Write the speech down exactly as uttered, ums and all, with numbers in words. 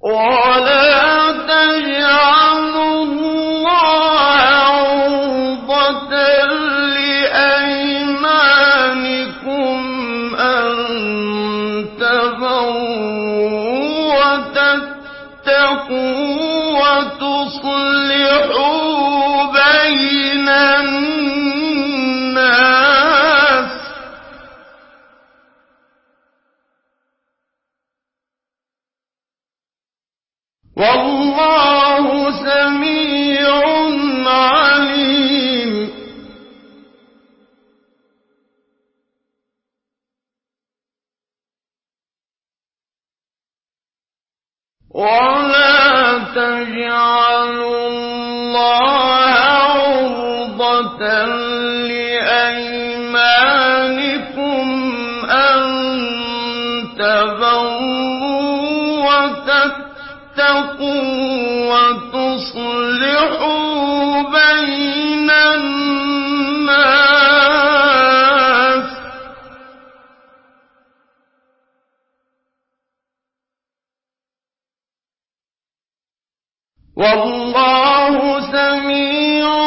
ولا تجعلوا الله عرضة لأيمانكم أن تبروا وتتقوا وتصلحوا بين الناس والله سميع عليم. ولا تجعلوا الله عرضة لأيمانكم أن تبروا وتتقوا وتصلحوا بين الناس والله سميع